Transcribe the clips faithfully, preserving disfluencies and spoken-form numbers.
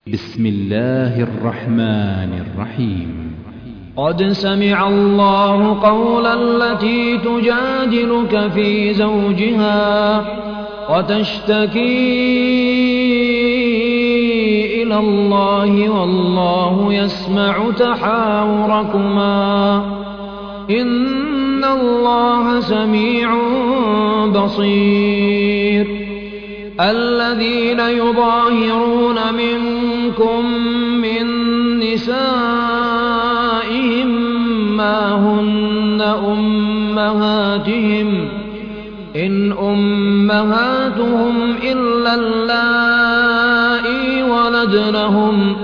بسم الله الرحمن الرحيم. قد سمع الله قول التي تجادلك في زوجها وتشتكي إلى الله والله يسمع تحاوركما إن الله سميع بصير. الذين يظاهرون منكم من نسائهم ما هن أمهاتهم إن أمهاتهم إلا اللائي ولدنهم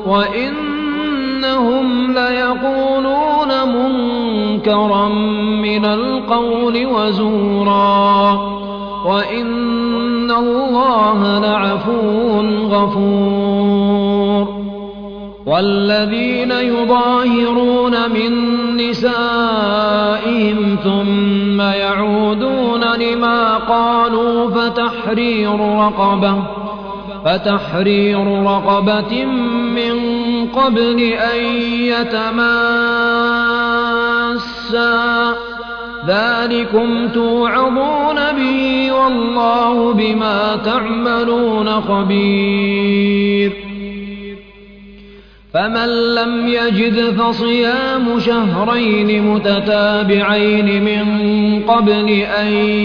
وإنهم ليقولون منكرا من القول وزورا وإن الله لعفو غفور. والذين يظاهرون من نسائهم ثم يعودون لما قالوا فتحرير رقبة فتحرير رقبة من قبل أن يتماسا ذلكم توعظون به والله بما تعملون خبير. فمن لم يجد فصيام شهرين متتابعين من قبل أن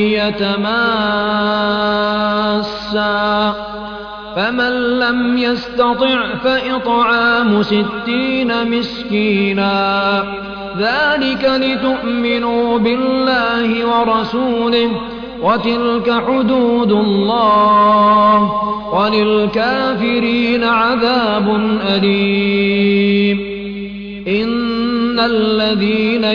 يتماسا فمن لم يستطع فإطعام ستين مسكينا ذلك لتؤمنوا بالله ورسوله وتلك حدود الله وللكافرين عذاب أليم. إن الذين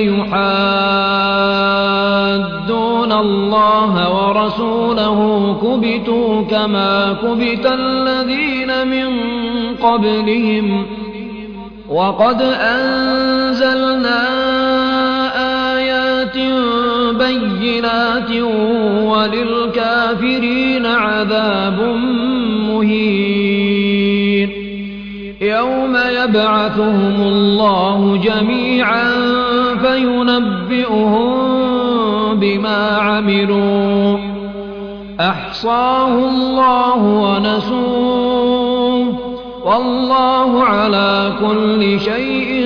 يحادون الله ورسوله كبتوا كما كبت الذين من قبلهم وقد أنزلنا آيات بينات وللكافرين عذاب مهين. يوم يبعثهم الله جميعا فينبئهم بما عملوا أحصاه الله ونسوه والله على كل شيء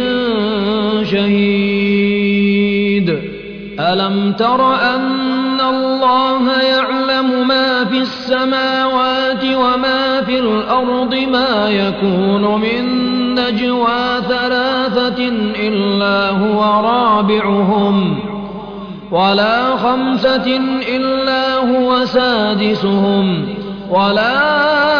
شهيد. ألم تر أن الله يعلم ما في السماوات وما في الأرض ما يكون من نجوى ثلاثة إلا هو رابعهم ولا خمسة إلا هو سادسهم ولا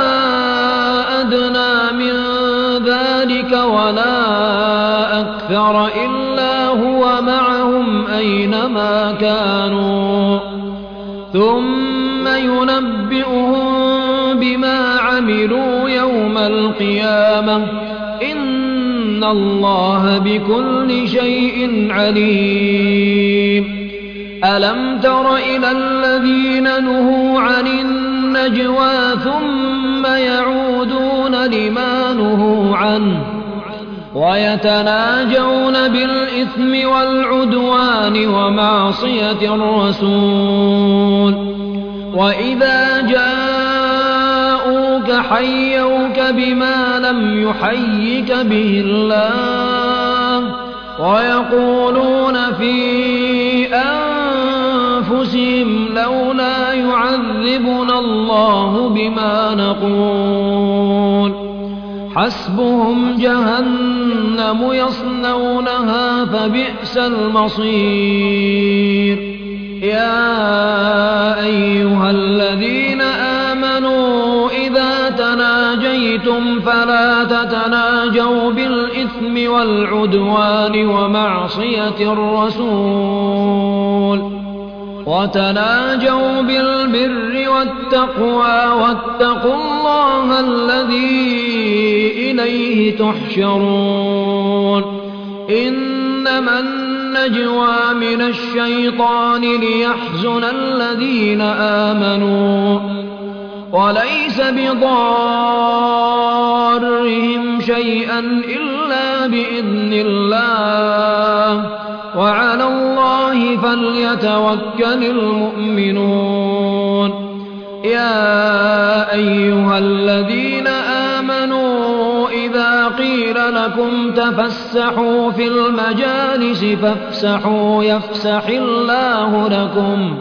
أدنى من ذلك ولا أكثر إلا هو معهم أينما كانوا ثم ينبئهم بما عملوا يوم القيامة إن الله بكل شيء عليم. ألم تر إلى الذين نهوا عن النجوى ثم يعودون لما نهوا عنه ويتناجون بالإثم والعدوان ومعصية الرسول وإذا جاءوك حيوك بما لم يحيك به الله ويقولون في أنفسهم لولا يعذبنا الله بما نقول حسبهم جهنم يصلونها فبئس المصير. يا أيها الذين آمنوا إذا تناجيتم فلا تتناجوا بالإثم والعدوان ومعصية الرسول وتناجوا بالبر والتقوى واتقوا الله الذي إليه تحشرون. إنما النجوى من الشيطان ليحزن الذين آمنوا وليس بضارهم شيئا إلا بإذن الله وعلى الله فليتوكل المؤمنون يا أيها الذين آمنوا إذا قيل لكم تفسحوا في المجالس فافسحوا يفسح الله لكم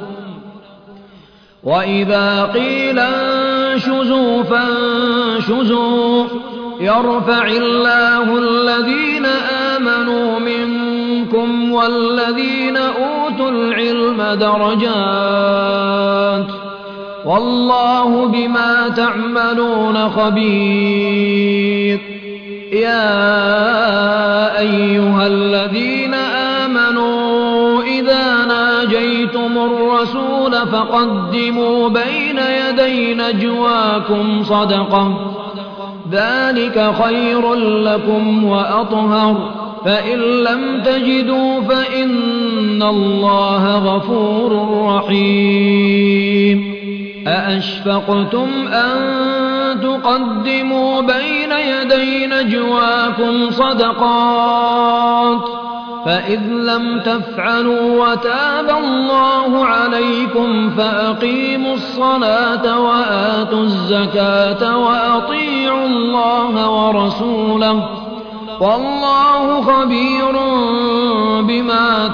وإذا قيل انشزوا فانشزوا يرفع الله الذين آمنوا منكم والذين أوتوا العلم درجات والله بما تعملون خبير يا أيها الذين آمنوا إذا ناجيتم الرسول فقدموا بين يدي نجواكم صدقة ذلك خير لكم وأطهر فإن لم تجدوا فإن الله غفور رحيم أأشفقتم أن تقدموا بين يدي نجواكم صدقات فإذ لم تفعلوا وتاب الله عليكم فأقيموا الصلاة وآتوا الزكاة وأطيعوا الله ورسوله والله خبير بما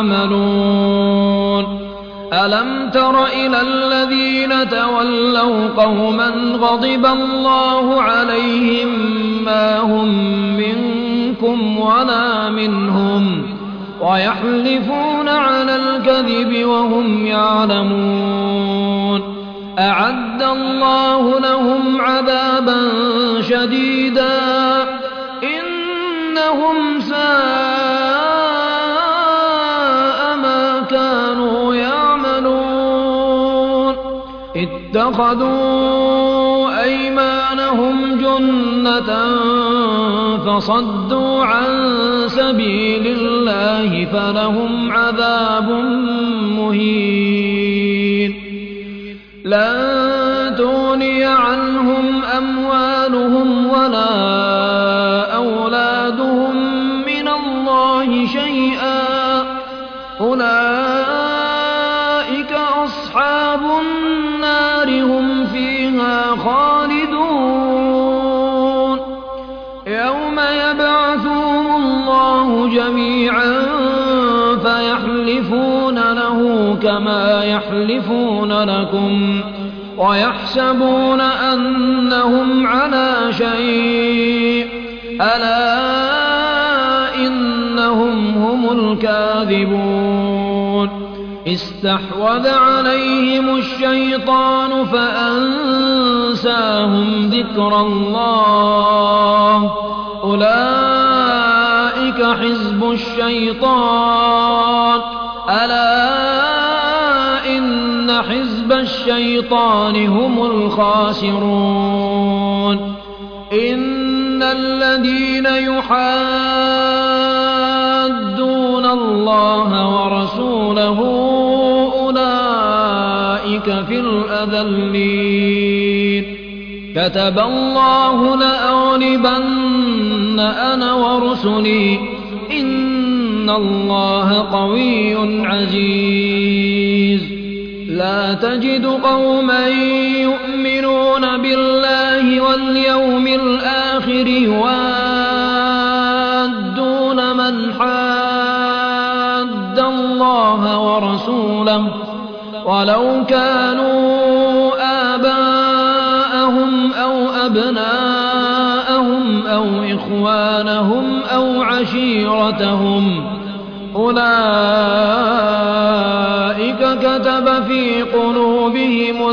تعملون ألم تر إلى الذين تولوا قوما غضب الله عليهم ما هم منكم ولا منهم ويحلفون على الكذب وهم يعلمون أعد الله لهم عذابا شديدا إنهم ساء ما كانوا يعملون اتخذوا أيمانهم جنة فصدوا عن سبيل الله فلهم عذاب مهين لن تغني عنهم أموالهم ولا أولادهم من الله شيئا أولئك أصحاب النار هم فيها خالدون يوم يبعثهم الله جميعا فيحلفون له كما يحلفون لكم ويحسبون أنهم على شيء ألا إنهم هم الكاذبون استحوذ عليهم الشيطان فأنساهم ذكر الله أولئك حزب الشيطان ألا إن حزب الشيطان هم الخاسرون إن الذين يحادون الله ورسوله أولئك في الأذلين كتب الله لأغلبن أنا ورسلي إن الله قوي عزيز لا تجد قوما يؤمنون بالله واليوم الآخر يوادون من حاد الله ورسوله ولو كانوا آباءهم أو أبناءهم أو إخوانهم أو عشيرتهم أولئك كتب في قلوبهم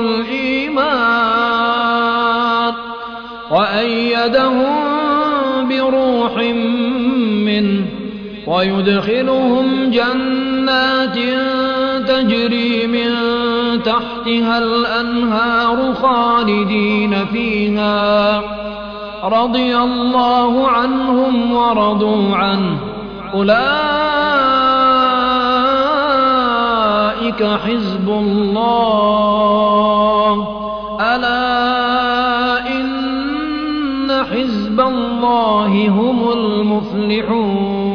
الإيمان وأيدهم بروح منه ويدخلهم جنات تجري من تحتها الأنهار خالدين فيها رضي الله عنهم ورضوا عنه أولئك حزب الله ألا إن حزب الله هم المفلحون